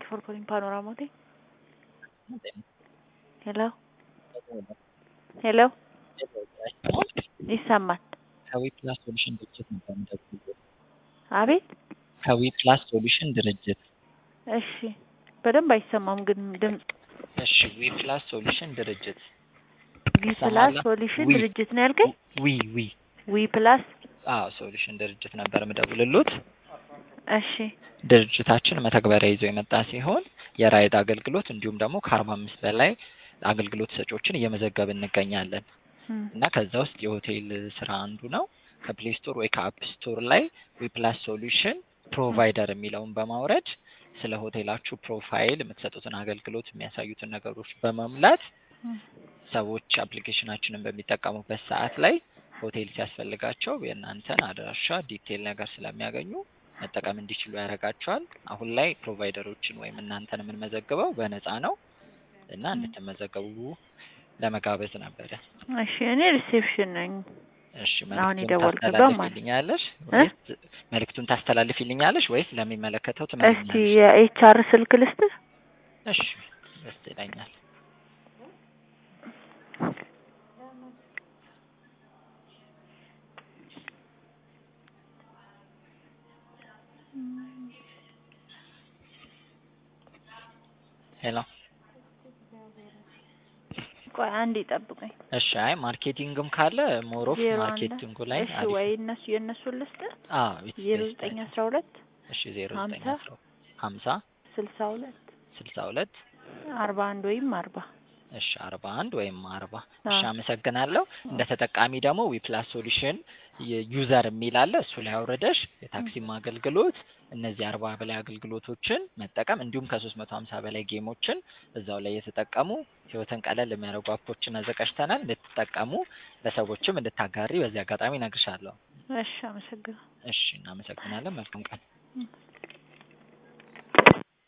for calling Panorama Hotel. Hello? Hello? ይሰማል። ከዊፕላስ ሶሉሽን ድርጅት ነበር የምደውልልዎት። አቤት? ከዊፕላስ ሶሉሽን ድርጅት። እሺ፣ በደንብ አይሰማም ግን ድምጽ። እሺ፣ ዊፕላስ ሶሉሽን ድርጅት። ዊፕላስ ሶሉሽን ድርጅት ነው ያልከኝ? ዊፕላስ ሶሉሽን ድርጅት ነበር የምደውልልዎት። እሺ። ድርጅታችን መተግበሪያ ይዞ የመጣ ሲሆን የራይድ አገልግሎት እንዲሁም ደግሞ ከ45 በላይ አገልግሎት ሰጪዎችን እየመዘገብን እንገኛለን። እና ከዛ ውስጥ የሆቴል ስራ አንዱ ነው። ከፕሌይ ስቶር ወይ ከአፕ ስቶር ላይ ዊፕላስ ሶሉሽን ፕሮቫይደር የሚለውን በማውረድ ስለ ሆቴላችሁ ፕሮፋይል የምትሰጡትን አገልግሎት የሚያሳዩትን ነገሮች በመሙላት ሰዎች አፕሊኬሽናችንን በሚጠቀሙበት ሰዓት ላይ ሆቴል ሲያስፈልጋቸው የእናንተን አድራሻ ዲቴል ነገር ስለሚያገኙ መጠቀም እንዲችሉ ያደርጋቸዋል። አሁን ላይ ፕሮቫይደሮችን ወይም እናንተን የምንመዘግበው በነፃ ነው እና እንድትመዘገቡ ለመጋበዝ ነበረ። እሺ፣ እኔ ሪሴፕሽን ነኝ። እሺ፣ አሁን የደወልክበት መልዕክቱን ታስተላልፊልኛለሽ ወይስ ለሚመለከተው እስቲ ትመልኛለሽ? የኤችአር ስልክ ልስጥህ? እሺ፣ ደስ ይለኛል። ሄሎ። ቆይ አንዴ ጠብቀኝ። እሺ፣ አይ ማርኬቲንግም ካለ ሞሮፍ ማርኬቲንጉ ላይ እሺ፣ ወይ እነሱ የነሱን ልስጥህ? 0912 እሺ 0950 62 41 ወይም 40 እሺ 41 ወይም 40 እሺ፣ አመሰግናለሁ። እንደ ተጠቃሚ ደግሞ ዊፕላስ ሶሉሽን ዩዘር የሚል አለ። እሱ ላይ አውርደሽ የታክሲም አገልግሎት እነዚህ 40 በላይ አገልግሎቶችን መጠቀም እንዲሁም ከ350 በላይ ጌሞችን እዛው ላይ የተጠቀሙ ህይወትን ቀለል የሚያደርጉ አፖችን አዘጋጅተናል። እንድትጠቀሙ ለሰዎችም እንድታጋሪ በዚህ አጋጣሚ እነግርሻለሁ። እሺ፣ አመሰግናለሁ። እሺ፣ እናመሰግናለን። መልካም ቀን።